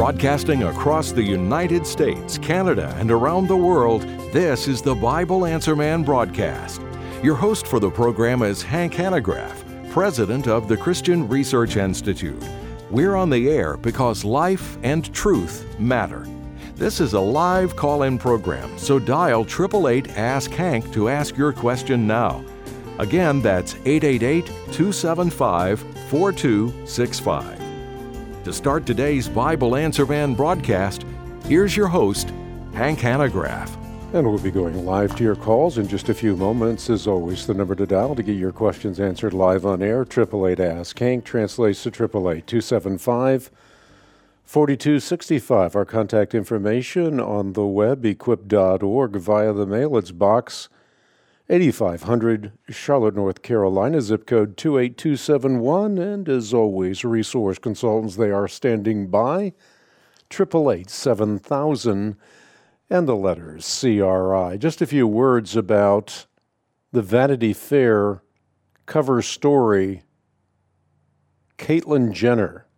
Broadcasting across the United States, Canada, and around the world, this is the Bible Answer Man broadcast. Your host for the program is Hank Hanegraaff, president of the Christian Research Institute. We're on the air because life and truth matter. This is a live call-in program, so dial 888-ASK-HANK to ask your question now. Again, that's 888-275-4265. To start today's Bible Answer Man broadcast, here's your host, Hank Hanegraaff. And we'll be going live to your calls in just a few moments. As always, the number to dial to get your questions answered live on air, 888-ASK-HANK, translates to 888-275-4265. Our contact information on the web, equip.org, via the mail. It's Box 8500, Charlotte, North Carolina, zip code 28271. And as always, resource consultants, they are standing by. 888-7000 and the letters CRI. Just a few words about the Vanity Fair cover story, Caitlyn Jenner.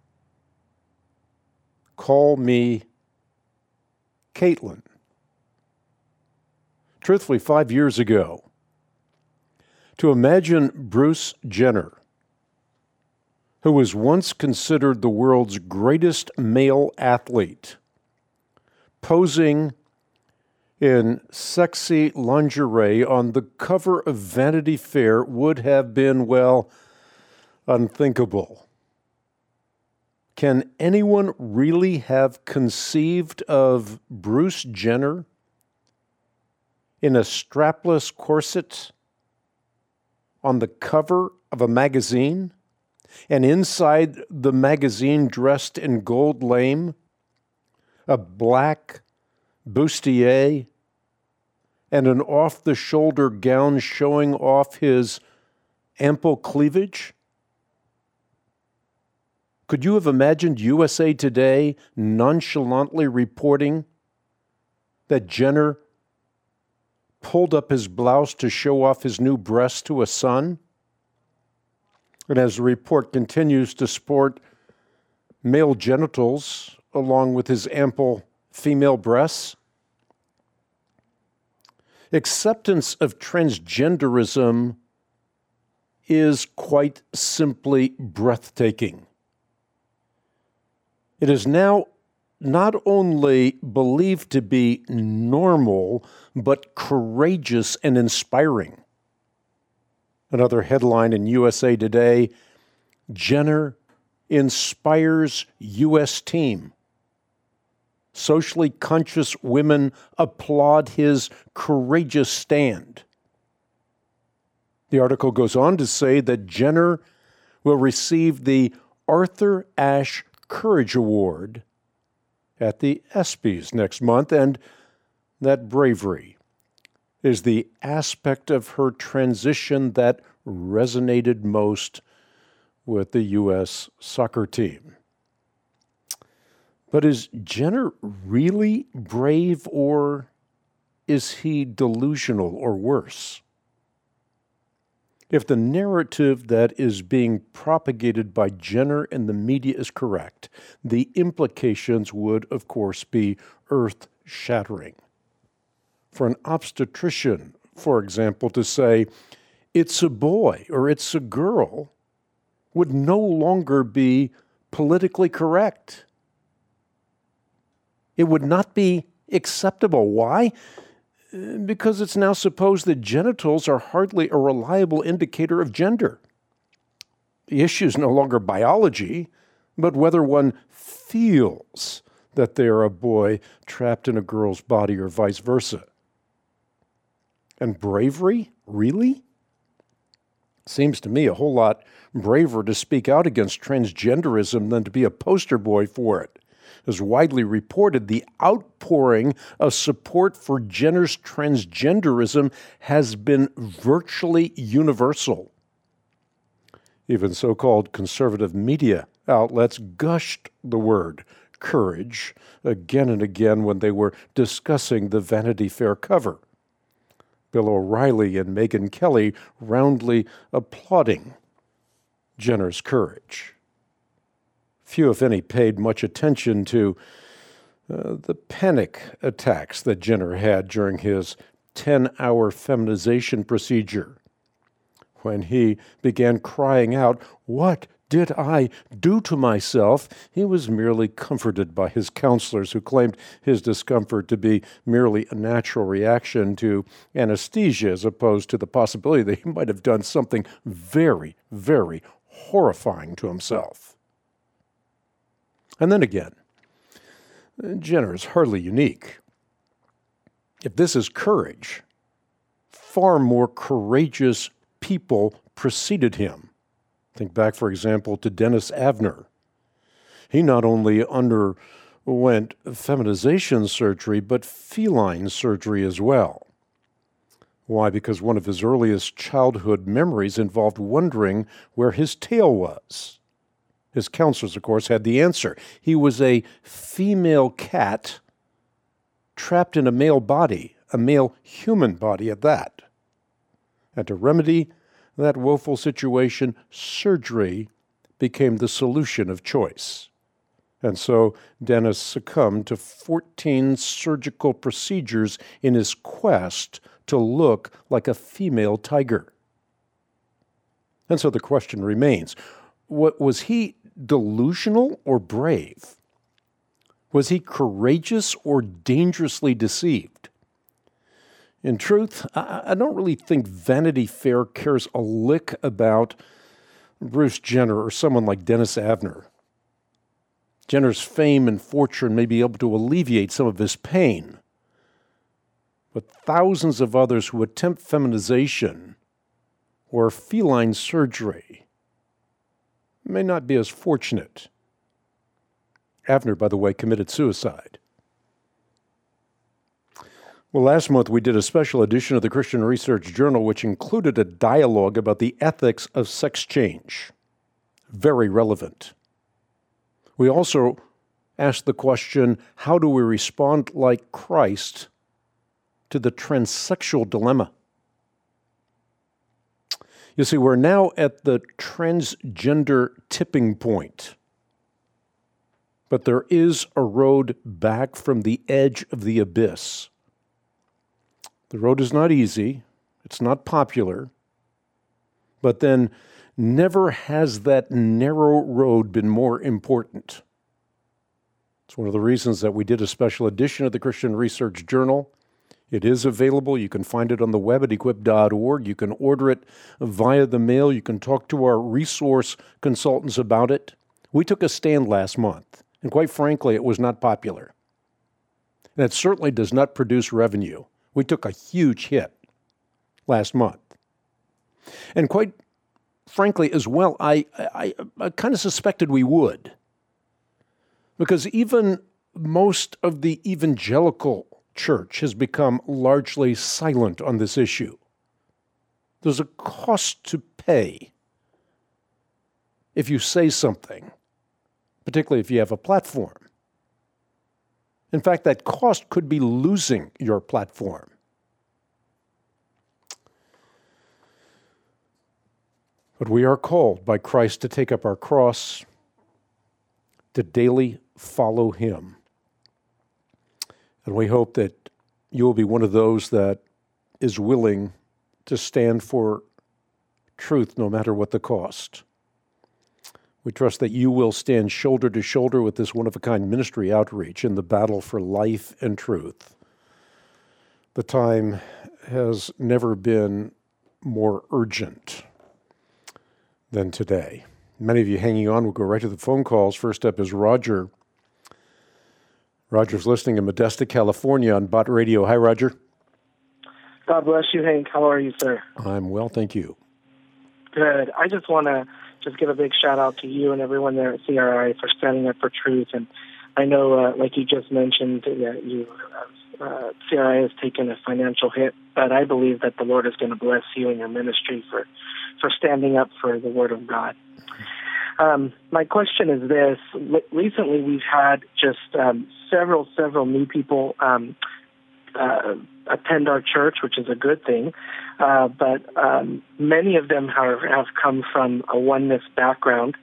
Call me Caitlyn. Truthfully, 5 years ago, to imagine Bruce Jenner, who was once considered the world's greatest male athlete, posing in sexy lingerie on the cover of Vanity Fair would have been, well, unthinkable. Can anyone really have conceived of Bruce Jenner in a strapless corset on the cover of a magazine, and inside the magazine dressed in gold lame, a black bustier, and an off-the-shoulder gown showing off his ample cleavage? Could you have imagined USA Today nonchalantly reporting that Jenner pulled up his blouse to show off his new breasts to a son? And as the report continues to sport male genitals along with his ample female breasts, acceptance of transgenderism is quite simply breathtaking. It is now not only believed to be normal, but courageous and inspiring. Another headline in USA Today, Jenner inspires U.S. team. Socially conscious women applaud his courageous stand. The article goes on to say that Jenner will receive the Arthur Ashe Courage Award at the ESPYs next month, and that bravery is the aspect of her transition that resonated most with the U.S. soccer team. But is Jenner really brave, or is he delusional, or worse? If the narrative that is being propagated by Jenner and the media is correct, the implications would, of course, be earth-shattering. For an obstetrician, for example, to say, it's a boy or it's a girl, would no longer be politically correct. It would not be acceptable. Why? Because it's now supposed that genitals are hardly a reliable indicator of gender. The issue is no longer biology, but whether one feels that they are a boy trapped in a girl's body or vice versa. And bravery? Really? Seems to me a whole lot braver to speak out against transgenderism than to be a poster boy for it. As widely reported, the outpouring of support for Jenner's transgenderism has been virtually universal. Even so-called conservative media outlets gushed the word courage again and again when they were discussing the Vanity Fair cover. Bill O'Reilly and Megyn Kelly roundly applauding Jenner's courage. Few, if any, paid much attention to the panic attacks that Jenner had during his 10-hour feminization procedure, when he began crying out, "What did I do to myself?" He was merely comforted by his counselors, who claimed his discomfort to be merely a natural reaction to anesthesia, as opposed to the possibility that he might have done something very, very horrifying to himself. And then again, Jenner is hardly unique. If this is courage, far more courageous people preceded him. Think back, for example, to Dennis Avner. He not only underwent feminization surgery, but feline surgery as well. Why? Because one of his earliest childhood memories involved wondering where his tail was. His counselors, of course, had the answer. He was a female cat trapped in a male body, a male human body at that. And to remedy that woeful situation, surgery became the solution of choice. And so Dennis succumbed to 14 surgical procedures in his quest to look like a female tiger. And so the question remains, was he delusional or brave? Was he courageous or dangerously deceived? In truth, I don't really think Vanity Fair cares a lick about Bruce Jenner or someone like Dennis Avner. Jenner's fame and fortune may be able to alleviate some of his pain, but thousands of others who attempt feminization or feline surgery may not be as fortunate. Avner, by the way, committed suicide. Well, last month we did a special edition of the Christian Research Journal, which included a dialogue about the ethics of sex change. Very relevant. We also asked the question, how do we respond like Christ to the transsexual dilemma? You see, we're now at the transgender tipping point. But there is a road back from the edge of the abyss. The road is not easy, it's not popular, but then never has that narrow road been more important. It's one of the reasons that we did a special edition of the Christian Research Journal. It is available. You can find it on the web at equip.org. You can order it via the mail. You can talk to our resource consultants about it. We took a stand last month, and quite frankly, it was not popular. And it certainly does not produce revenue. We took a huge hit last month. And quite frankly as well, I kind of suspected we would. Because even most of the evangelical church has become largely silent on this issue. There's a cost to pay if you say something, particularly if you have a platform. In fact, that cost could be losing your platform. But we are called by Christ to take up our cross, to daily follow Him. And we hope that you will be one of those that is willing to stand for truth no matter what the cost. We trust that you will stand shoulder to shoulder with this one-of-a-kind ministry outreach in the battle for life and truth. The time has never been more urgent than today. Many of you hanging on. We'll go right to the phone calls. First up is Roger. Roger's listening in Modesto, California on Bott Radio. Hi, Roger. God bless you, Hank. How are you, sir? I'm well, thank you. Good. I just want to give a big shout-out to you and everyone there at CRI for standing up for truth. And I know, like you just mentioned, CRI has taken a financial hit, but I believe that the Lord is going to bless you and your ministry for standing up for the Word of God. My question is this. Recently, we've had just several new people attend our church, which is a good thing. But many of them have come from a oneness background,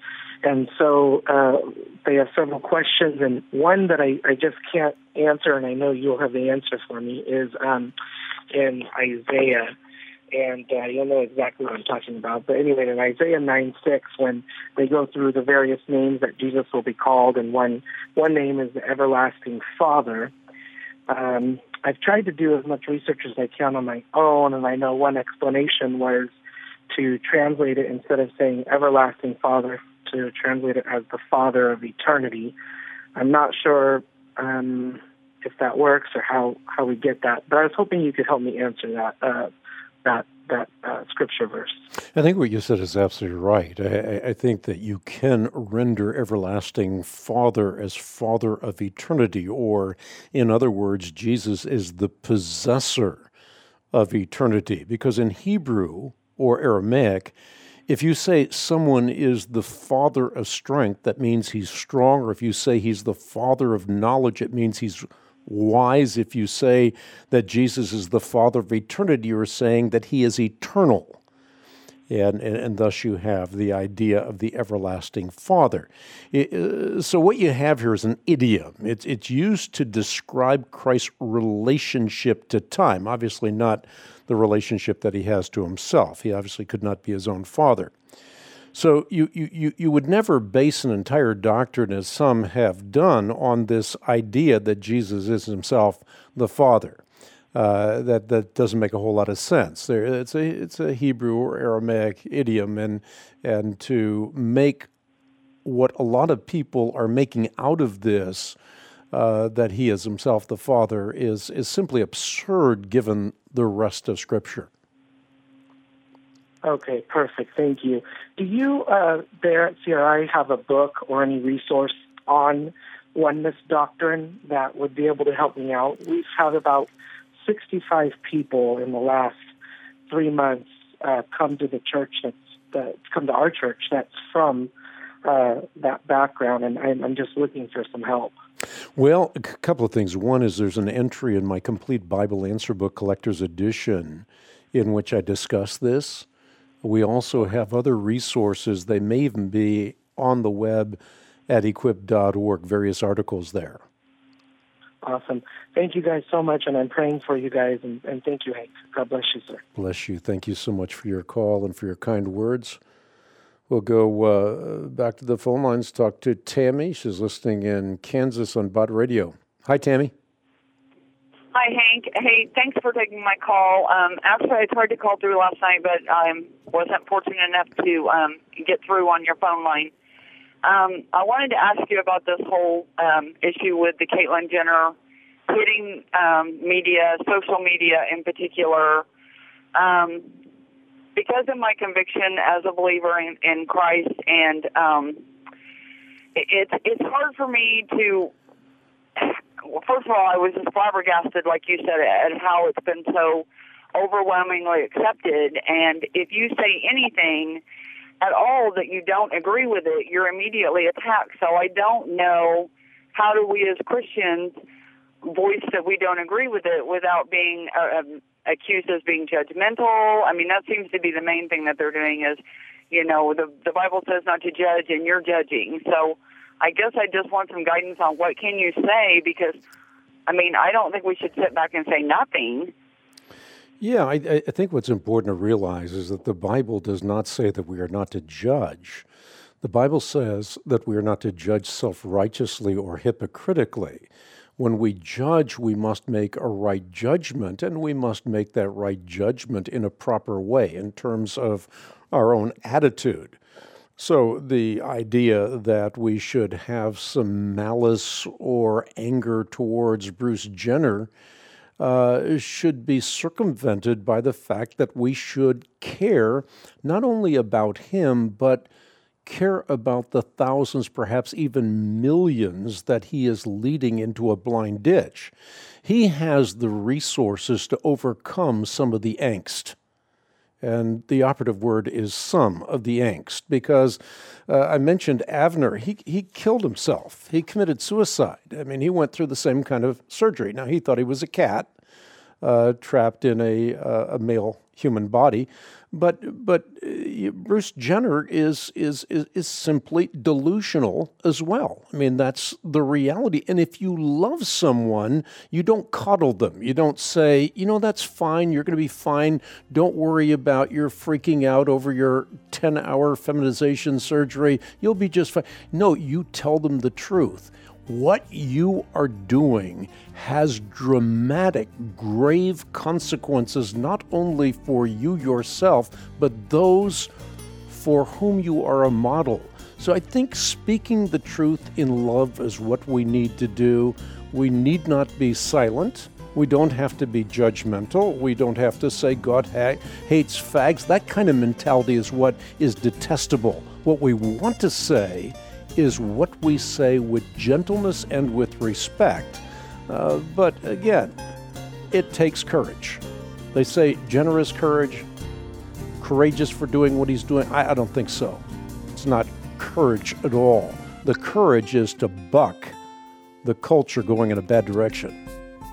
And so they have several questions, and one that I just can't answer, and I know you'll have the answer for me, is in Isaiah. And you'll know exactly what I'm talking about. But anyway, in Isaiah 9:6, when they go through the various names that Jesus will be called, and one name is the Everlasting Father, I've tried to do as much research as I can on my own, and I know one explanation was to translate it, instead of saying Everlasting Father, to translate it as the Father of Eternity. I'm not sure if that works or how we get that, but I was hoping you could help me answer that scripture verse. I think what you said is absolutely right. I think that you can render Everlasting Father as Father of Eternity, or in other words, Jesus is the possessor of eternity. Because in Hebrew or Aramaic, if you say someone is the father of strength, that means he's strong. Or if you say he's the father of knowledge, it means he's wise. If you say that Jesus is the Father of eternity, you're saying that he is eternal. And thus you have the idea of the everlasting Father. So what you have here is an idiom. It's used to describe Christ's relationship to time, obviously not the relationship that he has to himself. He obviously could not be his own father. So you would never base an entire doctrine, as some have done, on this idea that Jesus is himself the Father. That doesn't make a whole lot of sense. It's a Hebrew or Aramaic idiom, and to make what a lot of people are making out of this, that he is himself the Father, is simply absurd given the rest of Scripture. Okay, perfect. Thank you. Do you, there at CRI, have a book or any resource on oneness doctrine that would be able to help me out? We've had about 65 people in the last 3 months come to the church come to our church that's from that background, and I'm just looking for some help. Well, a couple of things. One is there's an entry in my Complete Bible Answer Book Collector's Edition in which I discuss this. We also have other resources. They may even be on the web at equip.org, various articles there. Awesome. Thank you guys so much, and I'm praying for you guys, and thank you, Hank. God bless you, sir. Bless you. Thank you so much for your call and for your kind words. We'll go back to the phone lines, talk to Tammy. She's listening in Kansas on Bot Radio. Hi, Tammy. Hi, Hank. Hey, thanks for taking my call. Actually, I tried to call through last night, but I wasn't fortunate enough to get through on your phone line. I wanted to ask you about this whole issue with the Caitlyn Jenner hitting media, social media in particular. Because of my conviction as a believer in Christ, and it's hard for me to... Well, first of all, I was just flabbergasted, like you said, at how it's been so overwhelmingly accepted. And if you say anything at all that you don't agree with it, you're immediately attacked. So I don't know, how do we as Christians voice that we don't agree with it without being accused as being judgmental? I mean, that seems to be the main thing that they're doing is, the Bible says not to judge, and you're judging. So I guess I just want some guidance on what can you say, because, I don't think we should sit back and say nothing. Yeah, I think what's important to realize is that the Bible does not say that we are not to judge. The Bible says that we are not to judge self-righteously or hypocritically. When we judge, we must make a right judgment, and we must make that right judgment in a proper way in terms of our own attitude. So the idea that we should have some malice or anger towards Bruce Jenner should be circumvented by the fact that we should care not only about him, but care about the thousands, perhaps even millions, that he is leading into a blind ditch. He has the resources to overcome some of the angst. And the operative word is some of the angst, because I mentioned Avner. He killed himself. He committed suicide. He went through the same kind of surgery. Now, he thought he was a cat trapped in a male human body, But Bruce Jenner is simply delusional as well. I mean, that's the reality. And if you love someone, you don't coddle them. You don't say, that's fine. You're going to be fine. Don't worry about your freaking out over your 10-hour feminization surgery. You'll be just fine. No, you tell them the truth. What you are doing has dramatic, grave consequences, not only for you yourself, but those for whom you are a model. So I think speaking the truth in love is what we need to do. We need not be silent. We don't have to be judgmental. We don't have to say God hates fags. That kind of mentality is what is detestable. What we want to say is what we say with gentleness and with respect. But again, it takes courage. They say generous courage, courageous for doing what he's doing. I don't think so. It's not courage at all. The courage is to buck the culture going in a bad direction.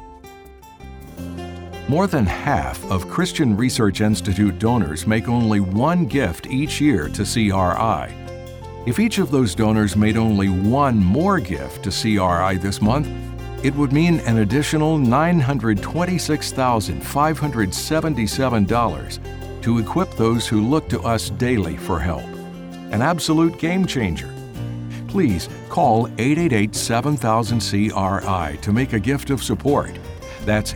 More than half of Christian Research Institute donors make only one gift each year to CRI. If each of those donors made only one more gift to CRI this month, it would mean an additional $926,577 to equip those who look to us daily for help. An absolute game changer. Please call 888-7000-CRI to make a gift of support. That's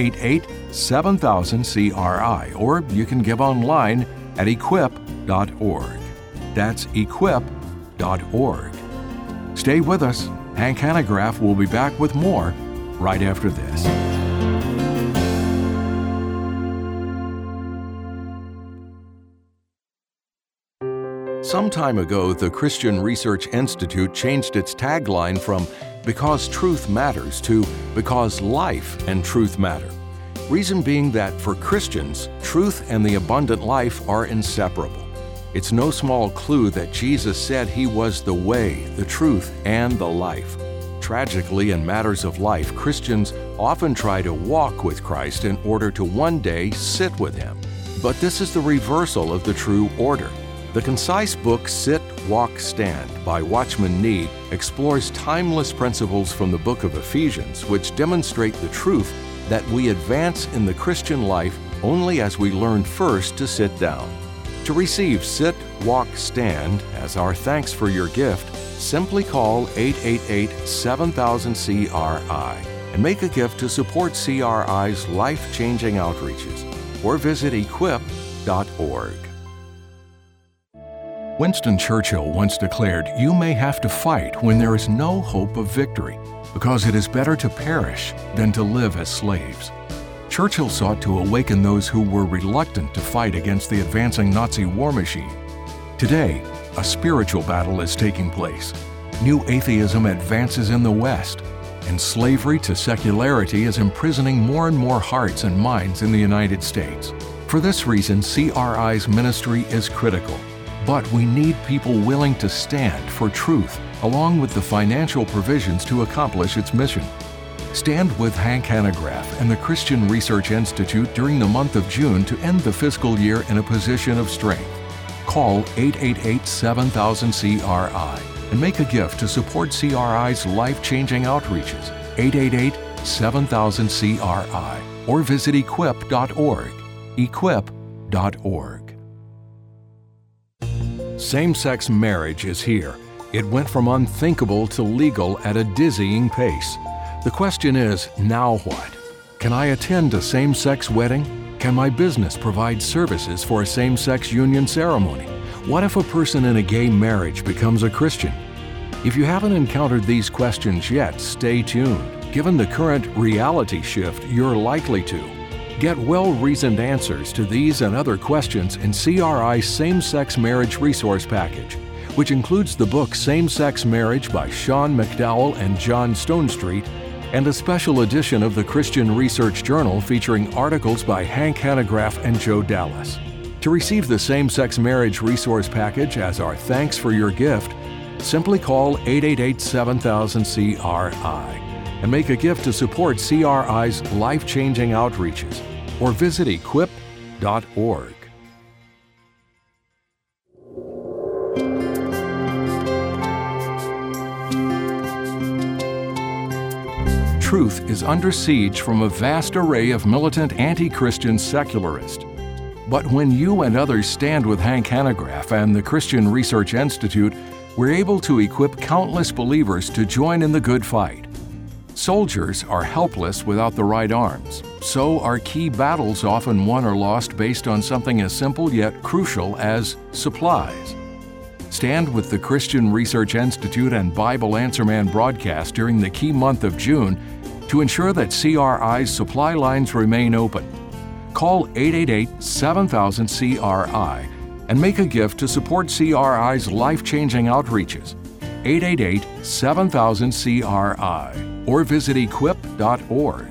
888-7000-CRI, or you can give online at equip.org. That's equip.org. Stay with us. Hank Hanegraaff will be back with more right after this. Some time ago, the Christian Research Institute changed its tagline from "Because Truth Matters" to "Because Life and Truth Matter." Reason being that for Christians, truth and the abundant life are inseparable. It's no small clue that Jesus said he was the way, the truth, and the life. Tragically, in matters of life, Christians often try to walk with Christ in order to one day sit with him. But this is the reversal of the true order. The concise book Sit, Walk, Stand by Watchman Nee explores timeless principles from the book of Ephesians, which demonstrate the truth that we advance in the Christian life only as we learn first to sit down. To receive Sit, Walk, Stand as our thanks for your gift, simply call 888-7000-CRI and make a gift to support CRI's life-changing outreaches, or visit equip.org. Winston Churchill once declared, "You may have to fight when there is no hope of victory, because it is better to perish than to live as slaves." Churchill sought to awaken those who were reluctant to fight against the advancing Nazi war machine. Today, a spiritual battle is taking place. New atheism advances in the West, and slavery to secularity is imprisoning more and more hearts and minds in the United States. For this reason, CRI's ministry is critical. But we need people willing to stand for truth, along with the financial provisions to accomplish its mission. Stand with Hank Hanegraaff and the Christian Research Institute during the month of June to end the fiscal year in a position of strength. Call 888-7000-CRI and make a gift to support CRI's life-changing outreaches, 888-7000-CRI, or visit equip.org, equip.org. Same-sex marriage is here. It went from unthinkable to legal at a dizzying pace. The question is, now what? Can I attend a same-sex wedding? Can my business provide services for a same-sex union ceremony? What if a person in a gay marriage becomes a Christian? If you haven't encountered these questions yet, stay tuned. Given the current reality shift, you're likely to. Get well-reasoned answers to these and other questions in CRI's Same-Sex Marriage Resource Package, which includes the book Same-Sex Marriage by Sean McDowell and John Stonestreet, and a special edition of the Christian Research Journal featuring articles by Hank Hanegraaff and Joe Dallas. To receive the Same-Sex Marriage Resource Package as our thanks for your gift, simply call 888-7000-CRI and make a gift to support CRI's life-changing outreaches, or visit equip.org. truth is under siege from a vast array of militant anti-Christian secularists. But when you and others stand with Hank Hanegraaff and the Christian Research Institute, we're able to equip countless believers to join in the good fight. Soldiers are helpless without the right arms, so are key battles often won or lost based on something as simple yet crucial as supplies. Stand with the Christian Research Institute and Bible Answer Man broadcast during the key month of June to ensure that CRI's supply lines remain open. Call 888-7000-CRI and make a gift to support CRI's life-changing outreaches. 888-7000-CRI or visit equip.org.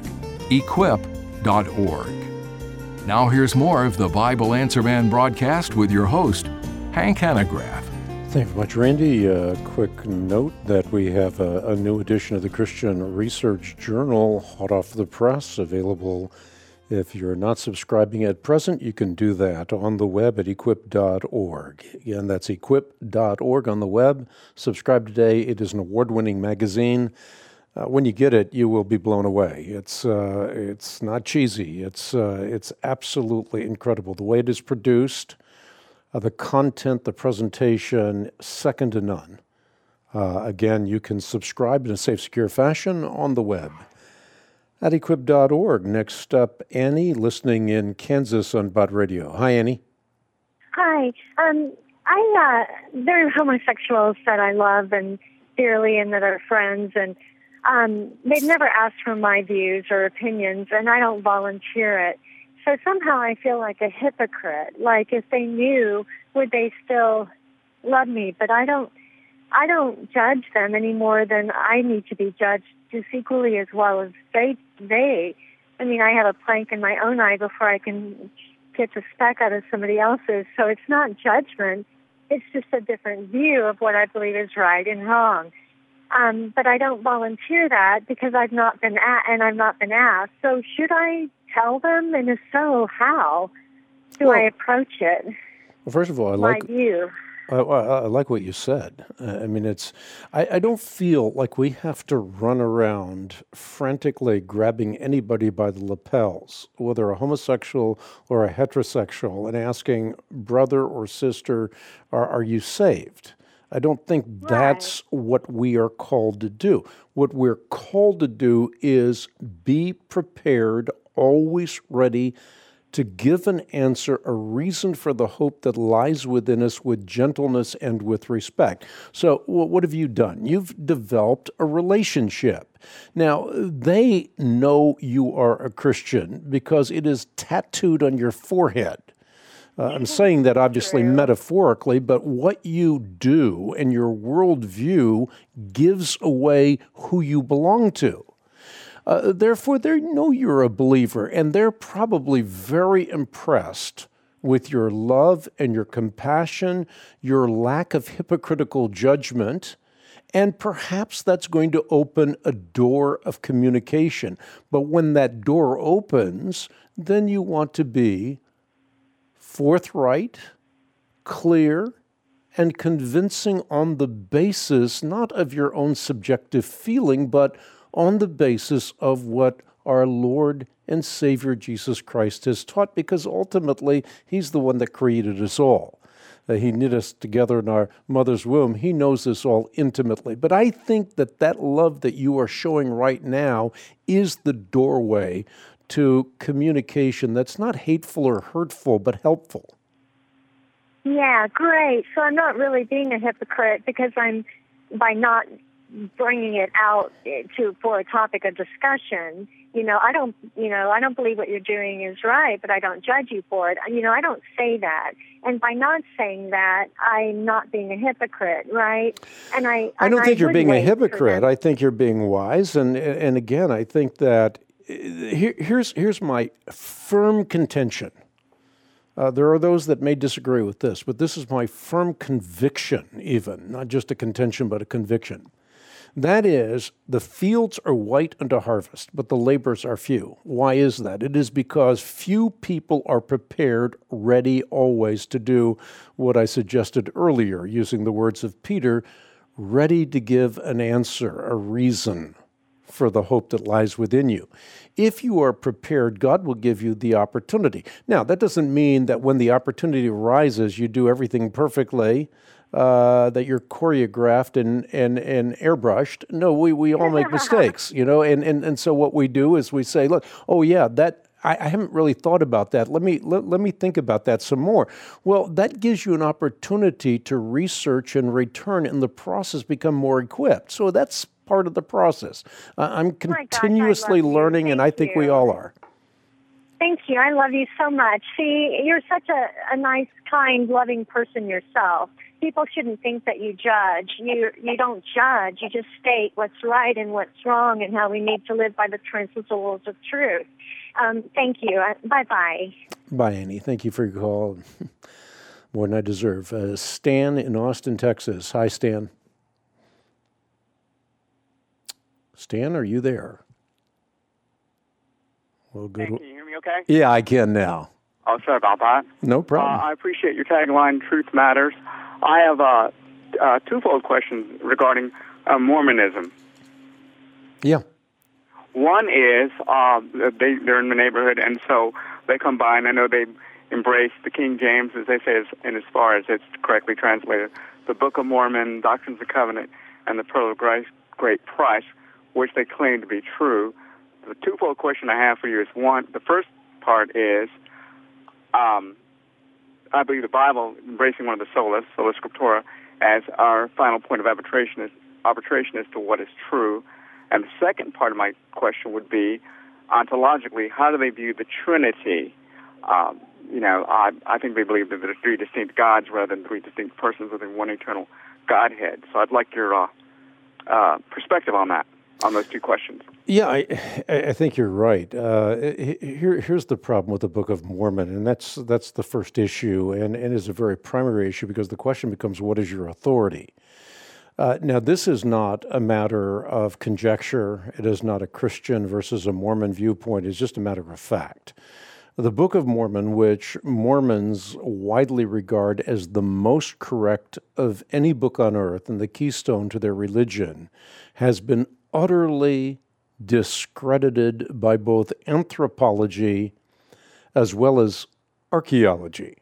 Equip.org. Now here's more of the Bible Answer Man broadcast with your host, Hank Hanegraaff. Thank you very much, Randy. A quick note that we have a new edition of the Christian Research Journal, hot off the press, available. If you're not subscribing at present, you can do that on the web at equip.org. Again, that's equip.org on the web. Subscribe today. It is an award-winning magazine. When you get it, you will be blown away. It's not cheesy. It's absolutely incredible. The way it is produced, the content, the presentation, second to none. Again, you can subscribe in a safe, secure fashion on the web at equip.org. Next up, Annie, listening in Kansas on Bot Radio. Hi, Annie. Hi. There are homosexuals that I love and dearly and that are friends, and they've never asked for my views or opinions, and I don't volunteer it. So somehow I feel like a hypocrite. Like if they knew, would they still love me? But I don't judge them any more than I need to be judged just equally as well as they. I mean, I have a plank in my own eye before I can get the speck out of somebody else's. So it's not judgment. It's just a different view of what I believe is right and wrong. But I don't volunteer that because I've not been asked. So should I tell them? And if so, how do I approach it? Well, first of all, I like what you said. I don't feel like we have to run around frantically grabbing anybody by the lapels, whether a homosexual or a heterosexual, and asking, brother or sister, are you saved? I don't think that's what we are called to do. What we're called to do is be prepared, always ready to give an answer, a reason for the hope that lies within us with gentleness and with respect. So what have you done? You've developed a relationship. Now, they know you are a Christian because it is tattooed on your forehead. I'm saying that obviously metaphorically, but what you do and your worldview gives away who you belong to. Therefore, they know you're a believer, and they're probably very impressed with your love and your compassion, your lack of hypocritical judgment, and perhaps that's going to open a door of communication. But when that door opens, then you want to be forthright, clear, and convincing on the basis not of your own subjective feeling, but on the basis of what our Lord and Savior Jesus Christ has taught, because ultimately He's the one that created us all. He knit us together in our mother's womb. He knows us all intimately. But I think that love that you are showing right now is the doorway to communication that's not hateful or hurtful, but helpful. Yeah, great. So I'm not really being a hypocrite because by not bringing it out for a topic of discussion. I don't believe what you're doing is right, but I don't judge you for it. I don't say that. And by not saying that, I'm not being a hypocrite, right? And I don't think you're being a hypocrite. I think you're being wise. And again, I think that here's my firm contention. There are those that may disagree with this, but this is my firm conviction even, not just a contention, but a conviction. That is, the fields are white unto harvest, but the laborers are few. Why is that? It is because few people are prepared, ready always to do what I suggested earlier, using the words of Peter, ready to give an answer, a reason for the hope that lies within you. If you are prepared, God will give you the opportunity. Now, that doesn't mean that when the opportunity arises, you do everything perfectly, that you're choreographed and airbrushed. No, we all make mistakes, and so what we do is we say, look, oh yeah, that I haven't really thought about that. Let me think about that some more. Well, that gives you an opportunity to research and return, in the process become more equipped. So that's part of the process. I'm continuously learning, and I think we all are. Thank you. I love you so much. See, you're such a nice, kind, loving person yourself. People shouldn't think that you judge. You don't judge. You just state what's right and what's wrong and how we need to live by the principles of truth. Thank you. Bye-bye. Bye, Annie. Thank you for your call. More than I deserve. Stan in Austin, Texas. Hi, Stan. Stan, are you there? Well, good. Hey, can you hear me okay? Yeah, I can now. Oh, sorry about that. No problem. I appreciate your tagline, Truth Matters. I have a twofold question regarding Mormonism. Yeah. One is they're in the neighborhood, and so they come by, and I know they embrace the King James, as they say, as far as it's correctly translated, the Book of Mormon, Doctrines of Covenant, and the Pearl of Great Price, which they claim to be true. The twofold question I have for you is, one, the first part is, I believe the Bible, embracing one of the sola scriptura, as our final point of arbitration as to what is true. And the second part of my question would be, ontologically, how do they view the Trinity? I think they believe that there are three distinct gods rather than three distinct persons within one eternal Godhead. So I'd like your perspective on that, on those two questions. Yeah, I think you're right. Here's the problem with the Book of Mormon, and that's the first issue, and is a very primary issue, because the question becomes, what is your authority? Now, this is not a matter of conjecture. It is not a Christian versus a Mormon viewpoint. It's just a matter of fact. The Book of Mormon, which Mormons widely regard as the most correct of any book on earth and the keystone to their religion, has been utterly discredited by both anthropology as well as archaeology.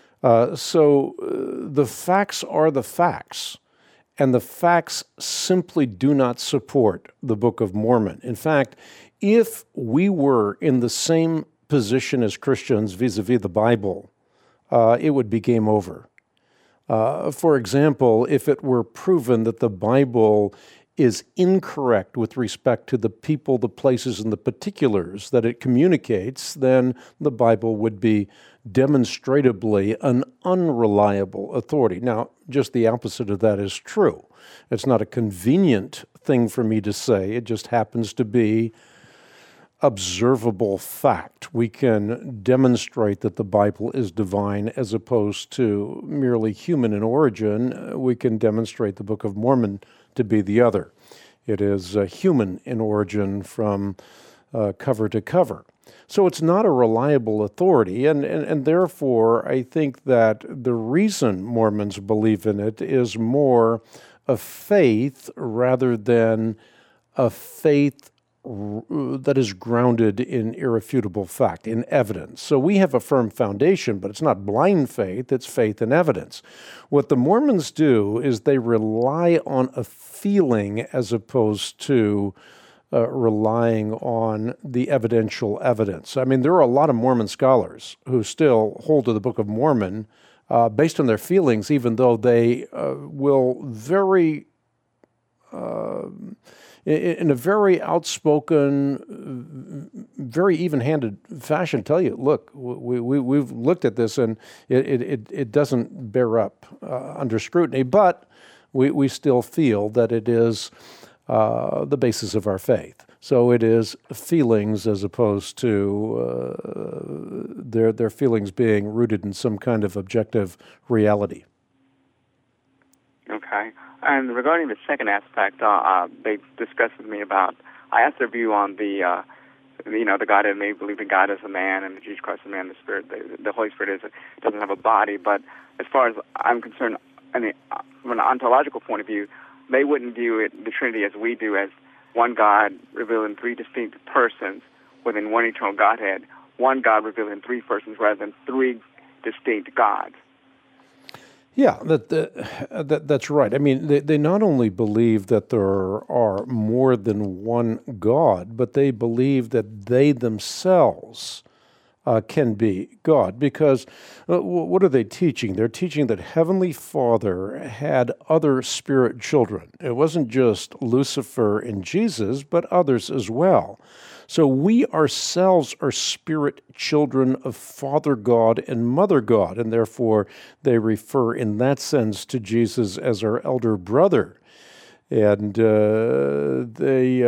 So the facts are the facts. And the facts simply do not support the Book of Mormon. In fact, if we were in the same position as Christians vis-a-vis the Bible, it would be game over. For example, if it were proven that the Bible is incorrect with respect to the people, the places, and the particulars that it communicates, then the Bible would be demonstrably an unreliable authority. Now, just the opposite of that is true. It's not a convenient thing for me to say. It just happens to be observable fact. We can demonstrate that the Bible is divine as opposed to merely human in origin. We can demonstrate the Book of Mormon to be the other. It is human in origin from cover to cover. So it's not a reliable authority, and therefore I think that the reason Mormons believe in it is more a faith rather than a faith that is grounded in irrefutable fact, in evidence. So we have a firm foundation, but it's not blind faith, it's faith in evidence. What the Mormons do is they rely on a feeling as opposed to relying on the evidential evidence. I mean, there are a lot of Mormon scholars who still hold to the Book of Mormon based on their feelings, even though they will very in a very outspoken, very even-handed fashion, tell you, look, we've looked at this and it doesn't bear up under scrutiny, but we still feel that it is the basis of our faith. So it is feelings as opposed to their feelings being rooted in some kind of objective reality. Okay. And regarding the second aspect, they discussed with me about, I asked their view on the Godhead. They believe in God as a man and Jesus Christ as a man, the Spirit, the Holy Spirit doesn't have a body. But as far as I'm concerned, from an ontological point of view, they wouldn't view the Trinity as we do, as one God revealed in three distinct persons within one eternal Godhead, one God revealed in three persons rather than three distinct gods. Yeah, that's right. I mean, they not only believe that there are more than one God, but they believe that they themselves can be God. Because what are they teaching? They're teaching that Heavenly Father had other spirit children. It wasn't just Lucifer and Jesus, but others as well. So we ourselves are spirit children of Father God and Mother God, and therefore they refer in that sense to Jesus as our elder brother. And they,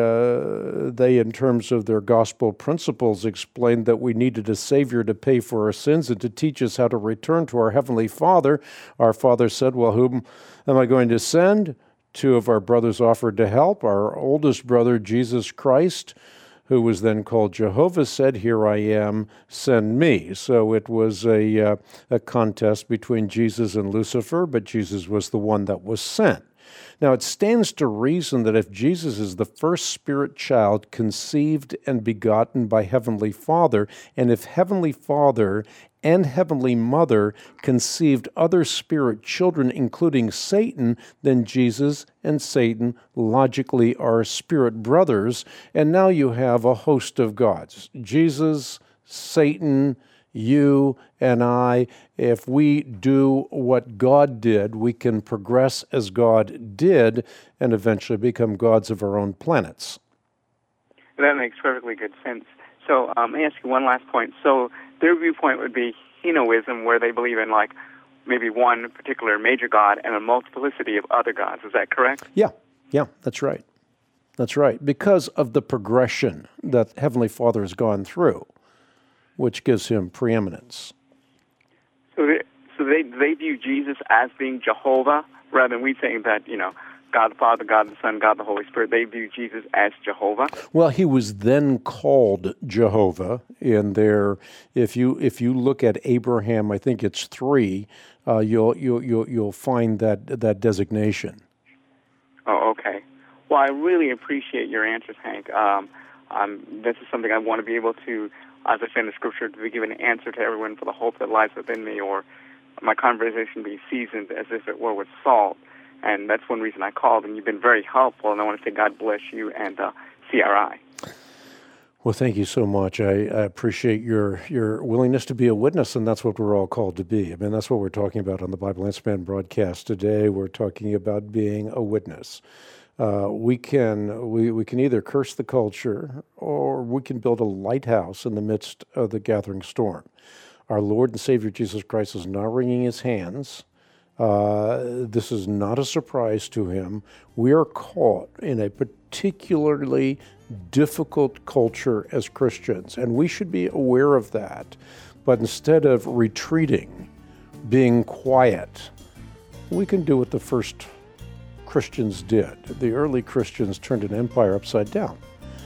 in terms of their gospel principles, explained that we needed a Savior to pay for our sins and to teach us how to return to our Heavenly Father. Our Father said, well, whom am I going to send? Two of our brothers offered to help. Our oldest brother, Jesus Christ, who was then called Jehovah, said, here I am, send me. So it was a contest between Jesus and Lucifer, but Jesus was the one that was sent. Now, it stands to reason that if Jesus is the first spirit child conceived and begotten by Heavenly Father, and if Heavenly Father and Heavenly Mother conceived other spirit children, including Satan, then Jesus and Satan logically are spirit brothers, and now you have a host of gods. Jesus, Satan, you and I, if we do what God did, we can progress as God did and eventually become gods of our own planets. That makes perfectly good sense. So let me ask you one last point. So their viewpoint would be Henoism, where they believe in like maybe one particular major god and a multiplicity of other gods. Is that correct? Yeah, that's right. That's right. Because of the progression that Heavenly Father has gone through, which gives him preeminence. So they view Jesus as being Jehovah, rather than we saying that, God the Father, God the Son, God the Holy Spirit. They view Jesus as Jehovah. Well, he was then called Jehovah in there. If you look at Abraham, I think it's 3. You'll find that designation. Oh, okay. Well, I really appreciate your answers, Hank. This is something I want to be able to, as I say in the Scripture, to be given an answer to everyone for the hope that lies within me, or my conversation be seasoned as if it were with salt. And that's one reason I called, and you've been very helpful, and I want to say God bless you and CRI. Well, thank you so much. I appreciate your willingness to be a witness, and that's what we're all called to be. I mean, that's what we're talking about on the Bible Answer Man broadcast today. We're talking about being a witness. We can either curse the culture, or we can build a lighthouse in the midst of the gathering storm. Our Lord and Savior Jesus Christ is not wringing his hands. This is not a surprise to him. We are caught in a particularly difficult culture as Christians, and we should be aware of that. But instead of retreating, being quiet, we can do what the first Christians did. The early Christians turned an empire upside down.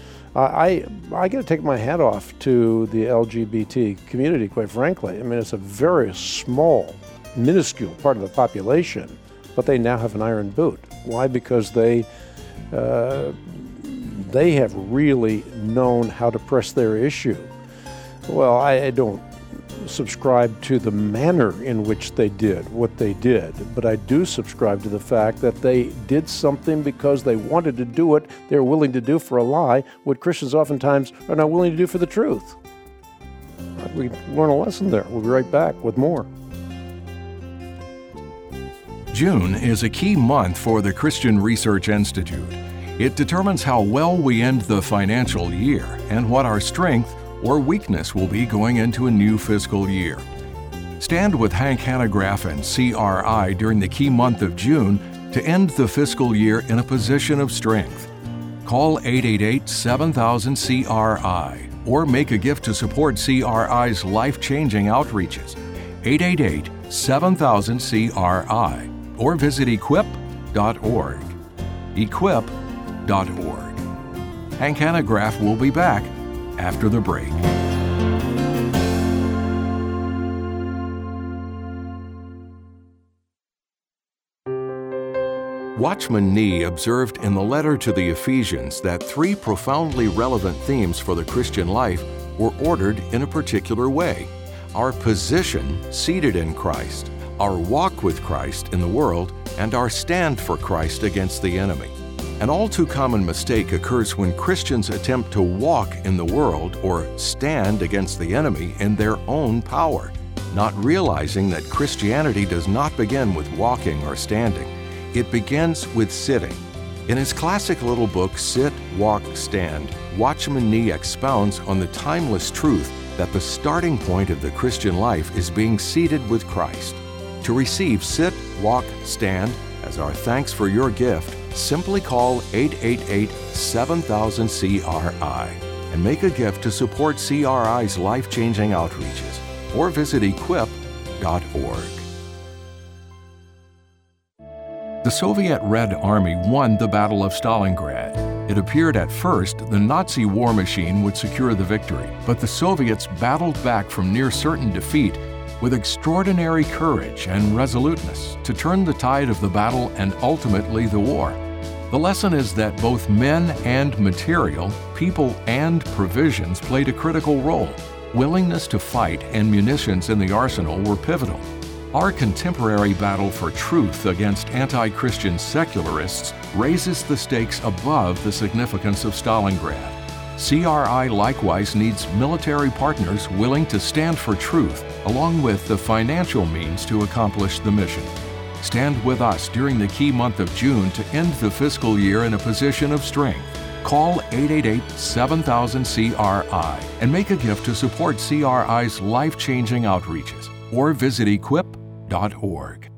I got to take my hat off to the LGBT community, quite frankly. I mean, it's a very small, minuscule part of the population, but they now have an iron boot. Why? Because they have really known how to press their issue. Well, I don't subscribe to the manner in which they did what they did, but I do subscribe to the fact that they did something because they wanted to do it. They're willing to do for a lie what Christians oftentimes are not willing to do for the truth. We learn a lesson there. We'll be right back with more. June is a key month for the Christian Research Institute. It determines how well we end the financial year and what our strength or weakness will be going into a new fiscal year. Stand with Hank Hanegraaff and CRI during the key month of June to end the fiscal year in a position of strength. Call 888-7000-CRI or make a gift to support CRI's life-changing outreaches. 888-7000-CRI or visit equip.org. Equip.org. Hank Hanegraaff will be back after the break. Watchman Nee observed in the letter to the Ephesians that 3 profoundly relevant themes for the Christian life were ordered in a particular way: our position seated in Christ, our walk with Christ in the world, and our stand for Christ against the enemy. An all too common mistake occurs when Christians attempt to walk in the world or stand against the enemy in their own power, not realizing that Christianity does not begin with walking or standing. It begins with sitting. In his classic little book, Sit, Walk, Stand, Watchman Nee expounds on the timeless truth that the starting point of the Christian life is being seated with Christ. To receive Sit, Walk, Stand as our thanks for your gift, simply call 888-7000-CRI and make a gift to support CRI's life-changing outreaches, or visit equip.org. The Soviet Red Army won the Battle of Stalingrad. It appeared at first the Nazi war machine would secure the victory, but the Soviets battled back from near certain defeat with extraordinary courage and resoluteness to turn the tide of the battle and ultimately the war. The lesson is that both men and material, people and provisions played a critical role. Willingness to fight and munitions in the arsenal were pivotal. Our contemporary battle for truth against anti-Christian secularists raises the stakes above the significance of Stalingrad. CRI likewise needs military partners willing to stand for truth, along with the financial means to accomplish the mission. Stand with us during the key month of June to end the fiscal year in a position of strength. Call 888-7000-CRI and make a gift to support CRI's life-changing outreaches, or visit equip.org.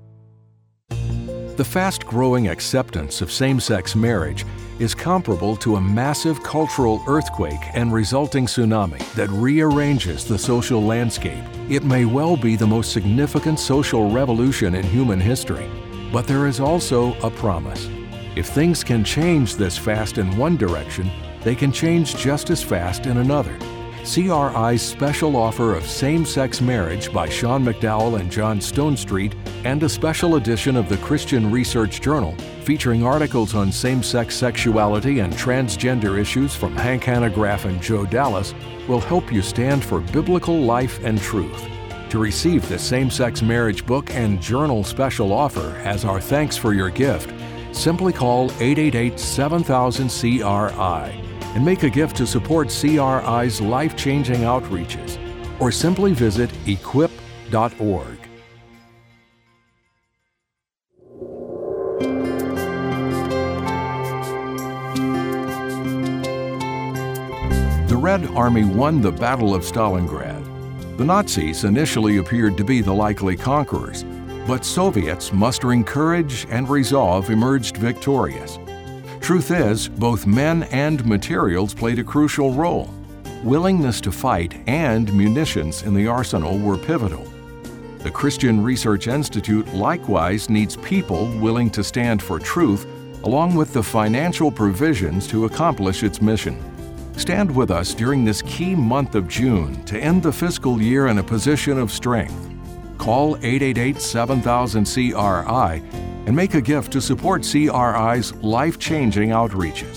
The fast-growing acceptance of same-sex marriage is comparable to a massive cultural earthquake and resulting tsunami that rearranges the social landscape. It may well be the most significant social revolution in human history, but there is also a promise. If things can change this fast in one direction, they can change just as fast in another. CRI's special offer of Same-Sex Marriage by Sean McDowell and John Stonestreet, and a special edition of the Christian Research Journal featuring articles on same-sex sexuality and transgender issues from Hank Hanegraaff and Joe Dallas will help you stand for biblical life and truth. To receive the Same-Sex Marriage book and journal special offer as our thanks for your gift, simply call 888-7000-CRI and make a gift to support CRI's life-changing outreaches, or simply visit equip.org. The Red Army won the Battle of Stalingrad. The Nazis initially appeared to be the likely conquerors, but Soviets mustering courage and resolve emerged victorious. Truth is, both men and materials played a crucial role. Willingness to fight and munitions in the arsenal were pivotal. The Christian Research Institute likewise needs people willing to stand for truth, along with the financial provisions to accomplish its mission. Stand with us during this key month of June to end the fiscal year in a position of strength. Call 888-7000-CRI and make a gift to support CRI's life-changing outreaches.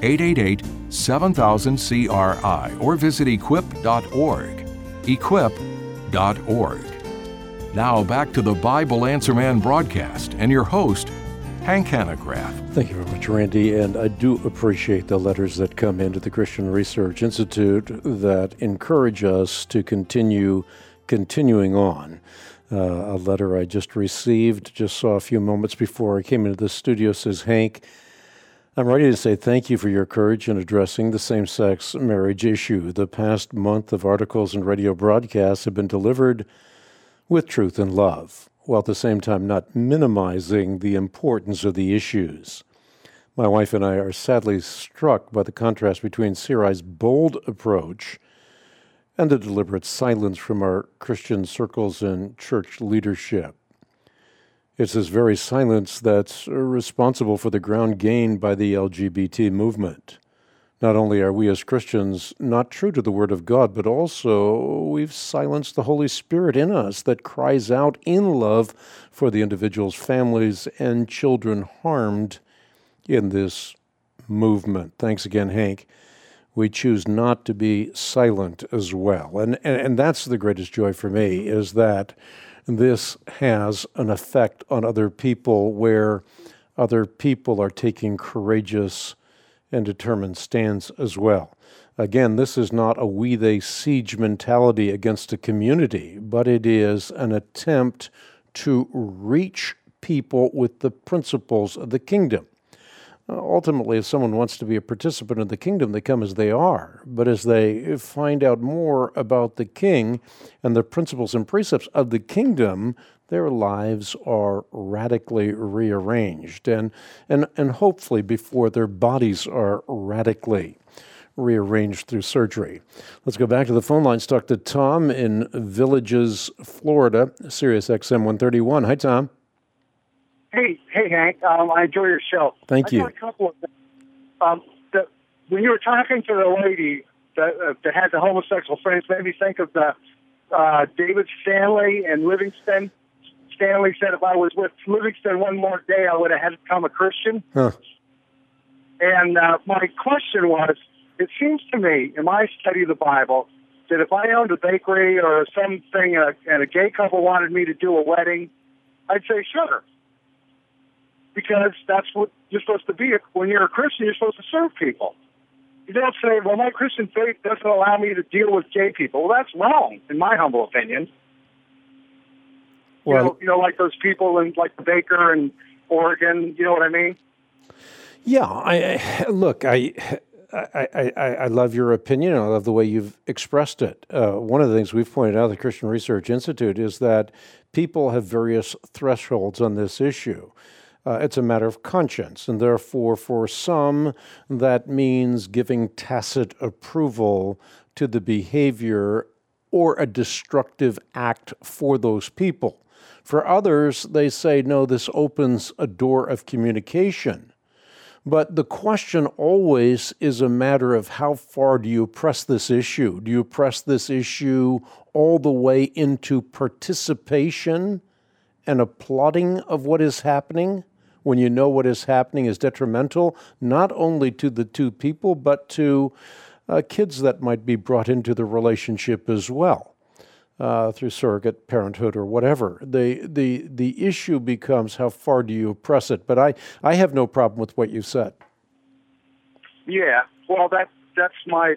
888-7000-CRI or visit equip.org. Equip.org. Now back to the Bible Answer Man broadcast and your host, Hank Hanegraaff. Thank you very much, Randy, and I do appreciate the letters that come into the Christian Research Institute that encourage us to continuing on. A letter I just received, just saw a few moments before I came into the studio, says, Hank, I'm ready to say thank you for your courage in addressing the same-sex marriage issue. The past month of articles and radio broadcasts have been delivered with truth and love, while at the same time not minimizing the importance of the issues. My wife and I are sadly struck by the contrast between CRI's bold approach and the deliberate silence from our Christian circles and church leadership. It's this very silence that's responsible for the ground gained by the LGBT movement. Not only are we as Christians not true to the Word of God, but also we've silenced the Holy Spirit in us that cries out in love for the individuals, families, and children harmed in this movement. Thanks again, Hank. We choose not to be silent as well. And that's the greatest joy for me, is that this has an effect on other people where other people are taking courageous and determined stands as well. Again, this is not a we they siege mentality against a community, but it is an attempt to reach people with the principles of the kingdom. Ultimately, if someone wants to be a participant in the kingdom, they come as they are. But as they find out more about the king and the principles and precepts of the kingdom, their lives are radically rearranged, and hopefully before their bodies are radically rearranged through surgery. Let's go back to the phone lines. Talk to Tom in Villages, Florida, Sirius XM 131. Hi, Tom. Hey, Hank. I enjoy your show. Thank you. I got a couple of things. When you were talking to the lady that had the homosexual friends, made me think of the David Stanley and Livingston. Stanley said if I was with Livingston one more day, I would have had to become a Christian. Huh. And my question was, it seems to me, in my study of the Bible, that if I owned a bakery or something and a gay couple wanted me to do a wedding, I'd say sure. Because that's what you're supposed to be. When you're a Christian, you're supposed to serve people. You don't say, well, my Christian faith doesn't allow me to deal with gay people. Well, that's wrong, in my humble opinion. Well, you know, like those people in, like the baker in Oregon, you know what I mean? Yeah, I love your opinion. I love the way you've expressed it. One of the things we've pointed out at the Christian Research Institute is that people have various thresholds on this issue. It's a matter of conscience, and therefore for some that means giving tacit approval to the behavior or a destructive act for those people. For others, they say, no, this opens a door of communication. But the question always is a matter of how far do you press this issue? Do you press this issue all the way into participation and applauding of what is happening when you know what is happening is detrimental, not only to the two people, but to kids that might be brought into the relationship as well, through surrogate parenthood or whatever. The issue becomes how far do you press it? But I have no problem with what you said. Yeah, well, that's my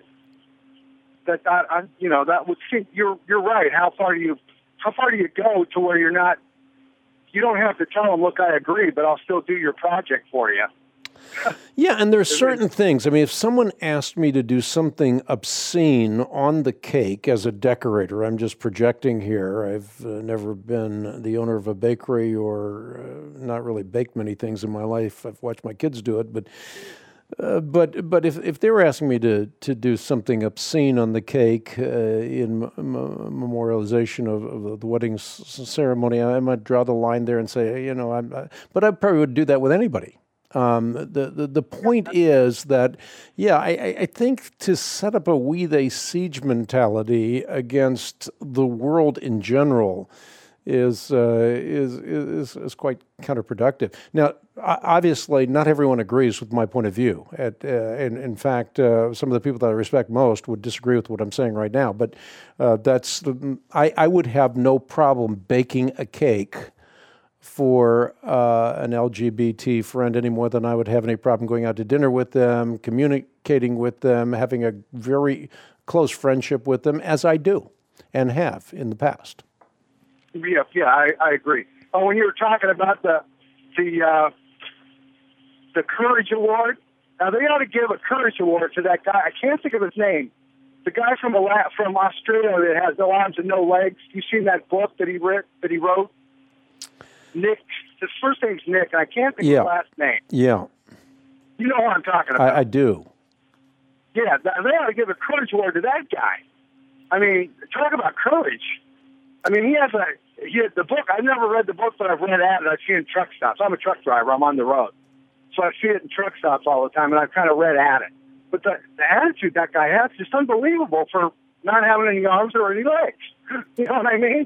that would seem you're right. How far do you go to where you're not? You don't have to tell them, look, I agree, but I'll still do your project for you. Yeah, and there's certain things. I mean, if someone asked me to do something obscene on the cake as a decorator, I'm just projecting here. I've never been the owner of a bakery or not really baked many things in my life. I've watched my kids do it, but if they were asking me to do something obscene on the cake in memorialization of the wedding ceremony, I might draw the line there and say, but I probably would do that with anybody. The point is that, I think to set up a we they siege mentality against the world in general is quite counterproductive. Now, obviously, not everyone agrees with my point of view. In fact, some of the people that I respect most would disagree with what I'm saying right now. But I would have no problem baking a cake for an LGBT friend any more than I would have any problem going out to dinner with them, communicating with them, having a very close friendship with them, as I do and have in the past. Yeah, I agree. Oh, when you were talking about the Courage Award, now they ought to give a Courage Award to that guy. I can't think of his name. The guy from Australia that has no arms and no legs. You seen that book that he wrote? Nick. His first name's Nick. I can't think of his last name. Yeah. You know what I'm talking about. I do. Yeah, they ought to give a Courage Award to that guy. I mean, talk about courage. I mean, he has the book. I've never read the book, but I've read at it. I've seen it in truck stops. I'm a truck driver. I'm on the road. So I see it in truck stops all the time, and I've kind of read at it. But the attitude that guy has is just unbelievable for not having any arms or any legs. You know what I mean?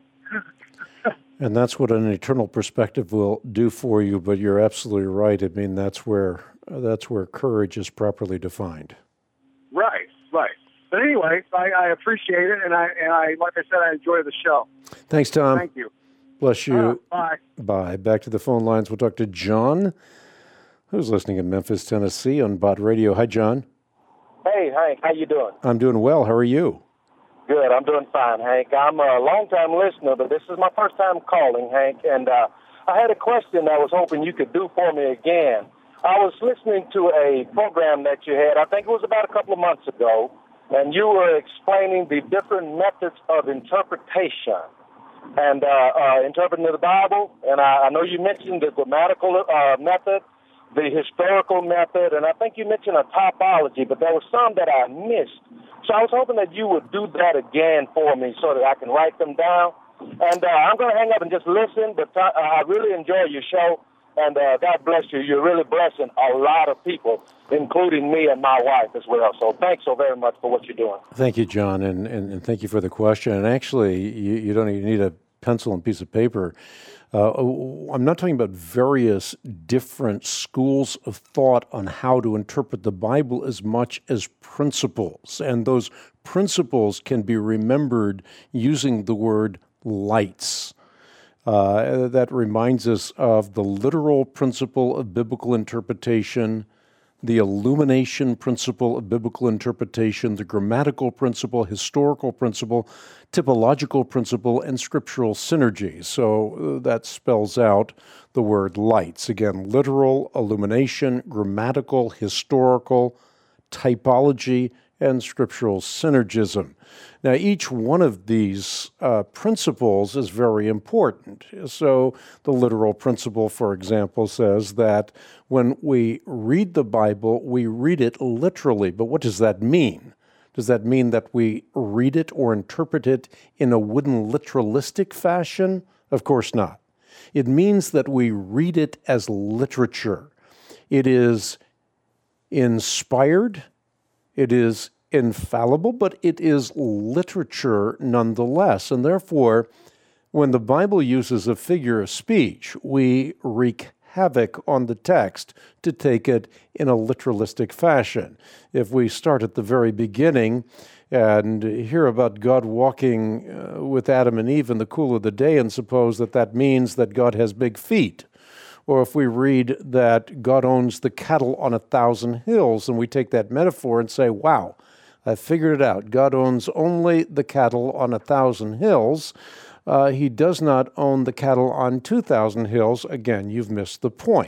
And that's what an eternal perspective will do for you. But you're absolutely right. I mean, that's where courage is properly defined. Right. But anyway, I appreciate it, and I like I said, I enjoy the show. Thanks, Tom. Thank you. Bless you. Bye. Bye. Back to the phone lines. We'll talk to John, who's listening in Memphis, Tennessee on Bott Radio. Hi, John. Hey, Hank. How you doing? I'm doing well. How are you? Good. I'm doing fine, Hank. I'm a long-time listener, but this is my first time calling, Hank, and I had a question I was hoping you could do for me again. I was listening to a program that you had, I think it was about a couple of months ago, and you were explaining the different methods of interpretation and interpreting the Bible. And I know you mentioned the grammatical method, the historical method, and I think you mentioned a typology, but there was some that I missed. So I was hoping that you would do that again for me so that I can write them down. And I'm going to hang up and just listen, but I really enjoy your show. And God bless you. You're really blessing a lot of people, including me and my wife as well. So thanks so very much for what you're doing. Thank you, John, and thank you for the question. And actually, you don't even need a pencil and piece of paper. I'm not talking about various different schools of thought on how to interpret the Bible as much as principles. And those principles can be remembered using the word lights. That reminds us of the literal principle of biblical interpretation, the illumination principle of biblical interpretation, the grammatical principle, historical principle, typological principle, and scriptural synergy. So that spells out the word lights. Again, literal, illumination, grammatical, historical, typology, and scriptural synergism. Now, each one of these principles is very important. So the literal principle, for example, says that when we read the Bible, we read it literally. But what does that mean? Does that mean that we read it or interpret it in a wooden literalistic fashion? Of course not. It means that we read it as literature. It is inspired, it is infallible, but it is literature nonetheless. And therefore, when the Bible uses a figure of speech, we wreak havoc on the text to take it in a literalistic fashion. If we start at the very beginning and hear about God walking with Adam and Eve in the cool of the day and suppose that that means that God has big feet, or if we read that God owns the cattle on 1,000 hills, and we take that metaphor and say, wow, I figured it out. God owns only the cattle on 1,000 hills. He does not own the cattle on 2,000 hills. Again, you've missed the point.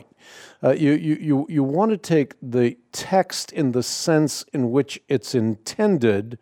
You want to take the text in the sense in which it's intended,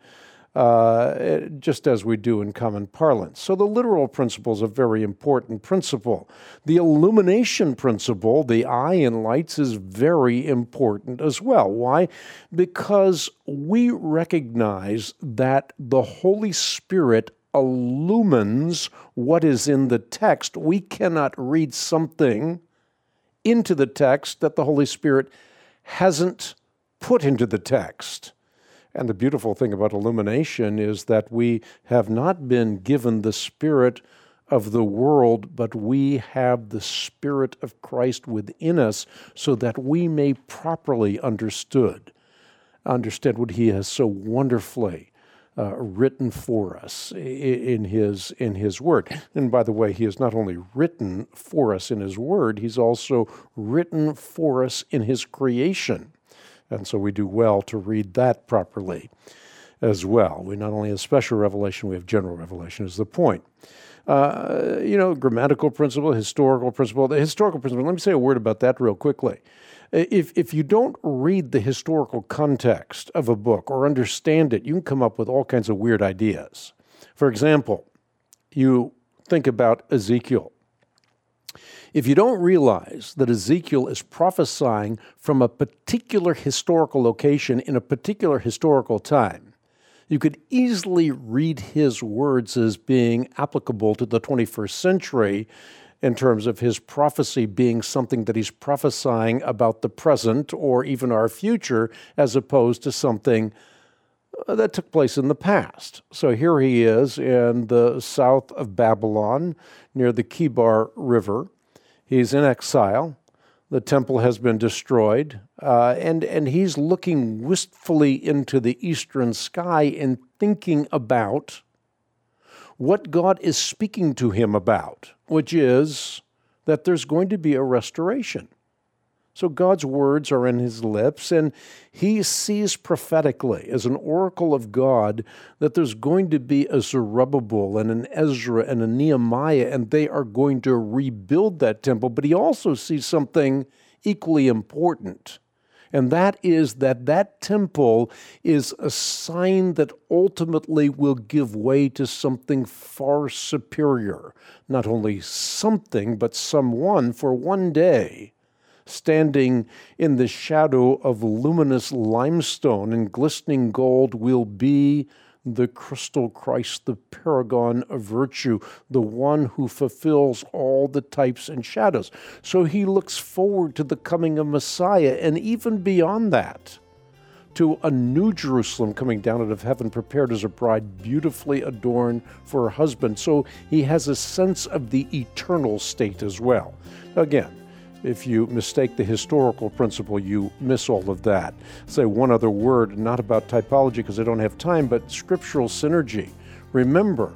just as we do in common parlance. So the literal principle is a very important principle. The illumination principle, the eye in lights, is very important as well. Why? Because we recognize that the Holy Spirit illumines what is in the text. We cannot read something into the text that the Holy Spirit hasn't put into the text. And the beautiful thing about illumination is that we have not been given the spirit of the world, but we have the Spirit of Christ within us so that we may properly understand what He has so wonderfully written for us in His Word. And by the way, He has not only written for us in His Word, He's also written for us in His creation. And so we do well to read that properly as well. We not only have special revelation, we have general revelation is the point. Grammatical principle, historical principle. The historical principle, let me say a word about that real quickly. If you don't read the historical context of a book or understand it, you can come up with all kinds of weird ideas. For example, you think about Ezekiel. If you don't realize that Ezekiel is prophesying from a particular historical location in a particular historical time, you could easily read his words as being applicable to the 21st century in terms of his prophecy being something that he's prophesying about the present or even our future, as opposed to something that took place in the past. So here he is in the south of Babylon, near the Kibar River. He's in exile. The temple has been destroyed, and he's looking wistfully into the eastern sky and thinking about what God is speaking to him about, which is that there's going to be a restoration. So God's words are in his lips, and he sees prophetically, as an oracle of God, that there's going to be a Zerubbabel and an Ezra and a Nehemiah, and they are going to rebuild that temple. But he also sees something equally important, and that is that temple is a sign that ultimately will give way to something far superior. Not only something, but someone, for one day, standing in the shadow of luminous limestone and glistening gold, will be the crystal Christ, the paragon of virtue, the one who fulfills all the types and shadows. So he looks forward to the coming of Messiah, and even beyond that, to a new Jerusalem coming down out of heaven, prepared as a bride, beautifully adorned for her husband. So he has a sense of the eternal state as well. Again, if you mistake the historical principle, you miss all of that. Say one other word, not about typology because I don't have time, but scriptural synergy. Remember,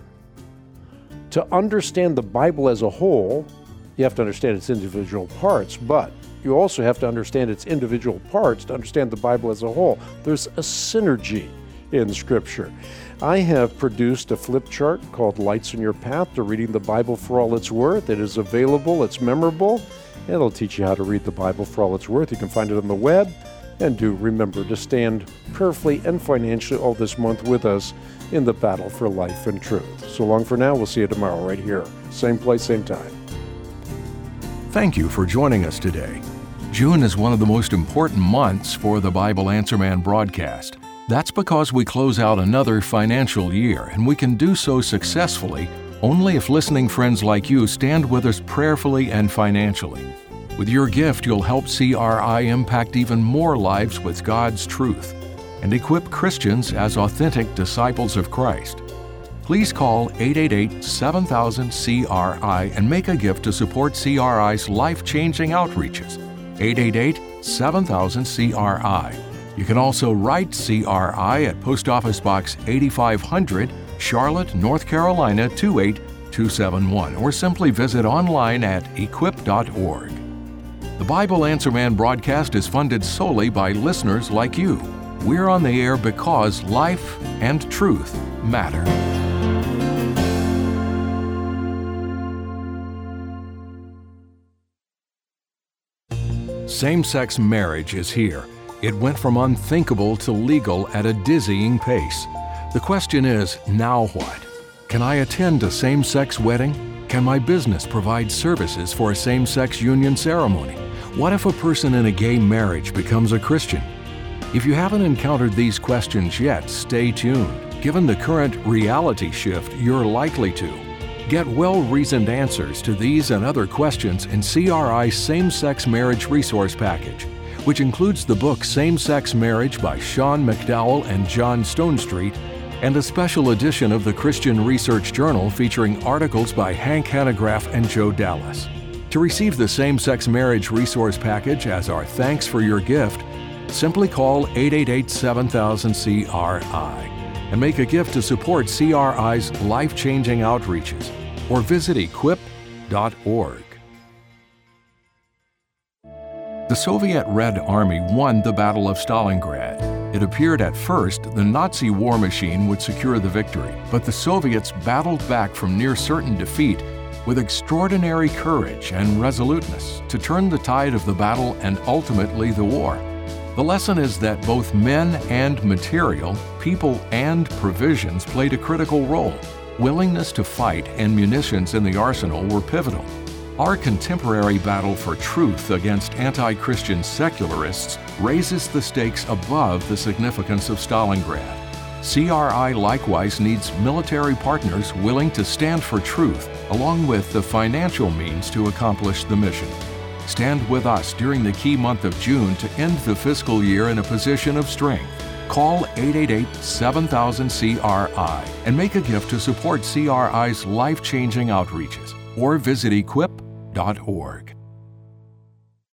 to understand the Bible as a whole, you have to understand its individual parts, but you also have to understand its individual parts to understand the Bible as a whole. There's a synergy in Scripture. I have produced a flip chart called Lights in Your Path to Reading the Bible for All It's Worth. It is available, it's memorable. It'll teach you how to read the Bible for all it's worth. You can find it on the web. And do remember to stand prayerfully and financially all this month with us in the battle for life and truth. So long for now. We'll see you tomorrow right here. Same place, same time. Thank you for joining us today. June is one of the most important months for the Bible Answer Man broadcast. That's because we close out another financial year, and we can do so successfully only if listening friends like you stand with us prayerfully and financially. With your gift, you'll help CRI impact even more lives with God's truth and equip Christians as authentic disciples of Christ. Please call 888-7000-CRI and make a gift to support CRI's life-changing outreaches. 888-7000-CRI. You can also write CRI at Post Office Box 8500, Charlotte, North Carolina 28271, or simply visit online at equip.org. The Bible Answer Man broadcast is funded solely by listeners like you. We're on the air because life and truth matter. Same-sex marriage is here. It went from unthinkable to legal at a dizzying pace. The question is, now what? Can I attend a same-sex wedding? Can my business provide services for a same-sex union ceremony? What if a person in a gay marriage becomes a Christian? If you haven't encountered these questions yet, stay tuned. Given the current reality shift, you're likely to. Get well-reasoned answers to these and other questions in CRI's Same-Sex Marriage Resource Package, which includes the book Same-Sex Marriage by Sean McDowell and John Stonestreet, and a special edition of the Christian Research Journal featuring articles by Hank Hanegraaff and Joe Dallas. To receive the Same-Sex Marriage Resource Package as our thanks for your gift, simply call 888-7000-CRI and make a gift to support CRI's life-changing outreaches, or visit equip.org. The Soviet Red Army won the Battle of Stalingrad. It appeared at first the Nazi war machine would secure the victory, but the Soviets battled back from near certain defeat with extraordinary courage and resoluteness to turn the tide of the battle and ultimately the war. The lesson is that both men and material, people and provisions played a critical role. Willingness to fight and munitions in the arsenal were pivotal. Our contemporary battle for truth against anti-Christian secularists raises the stakes above the significance of Stalingrad. CRI likewise needs military partners willing to stand for truth, along with the financial means to accomplish the mission. Stand with us during the key month of June to end the fiscal year in a position of strength. Call 888-7000-CRI and make a gift to support CRI's life-changing outreaches, or visit equip.org.